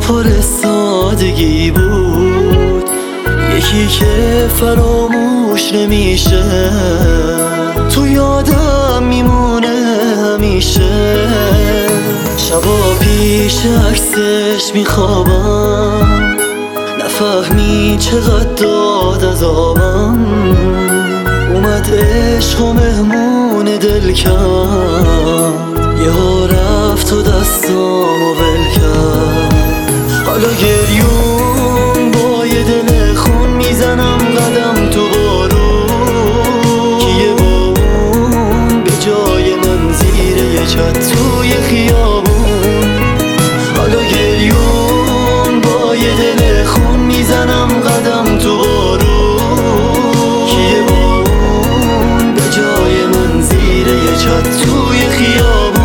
پر سادگی بود، یکی که فراموش نمیشه، تو یادم میمونه همیشه. شبا پیش عکسش میخوابم، نفهمی چقدر داد عذابم. اومد عشق و مهمون دل کرد، یهو رفت و دستامو ول کرد. حالا گریون با یه دل خون میزنم قدم تو بارون، کیه با اون به جای من زیر یه چت توی خیابون. حالا گریون با یه دل خون میزنم قدم تو بارون، کیه با اون به جای من زیر یه چت توی خیابون.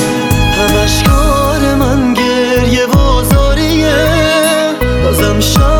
اشکال من گریه و زاریه، بازم